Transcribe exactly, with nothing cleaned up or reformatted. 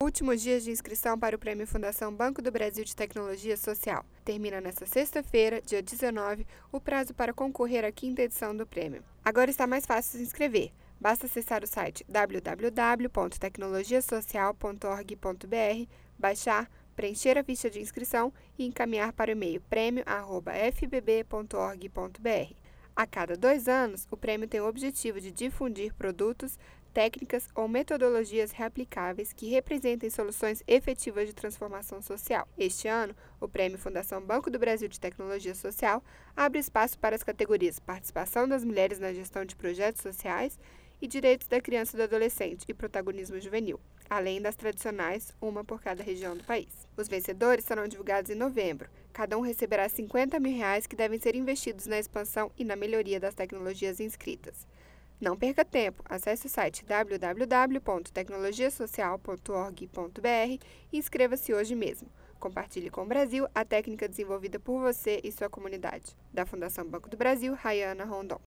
Últimos dias de inscrição para o Prêmio Fundação Banco do Brasil de Tecnologia Social. Termina nesta sexta-feira, dia dezenove, o prazo para concorrer à quinta edição do prêmio. Agora está mais fácil se inscrever. Basta acessar o site w w w ponto tecnologia social ponto org ponto b r, baixar, preencher a ficha de inscrição e encaminhar para o e-mail prêmio arroba f b b ponto org ponto b r. A cada dois anos, o prêmio tem o objetivo de difundir produtos, técnicas ou metodologias reaplicáveis que representem soluções efetivas de transformação social. Este ano, o Prêmio Fundação Banco do Brasil de Tecnologia Social abre espaço para as categorias Participação das Mulheres na Gestão de Projetos Sociais e Direitos da Criança e do Adolescente e Protagonismo Juvenil, além das tradicionais, uma por cada região do país. Os vencedores serão divulgados em novembro. Cada um receberá cinquenta mil reais que devem ser investidos na expansão e na melhoria das tecnologias inscritas. Não perca tempo, acesse o site w w w ponto tecnologia social ponto org ponto b r e inscreva-se hoje mesmo. Compartilhe com o Brasil a técnica desenvolvida por você e sua comunidade. Da Fundação Banco do Brasil, Rayana Rondon.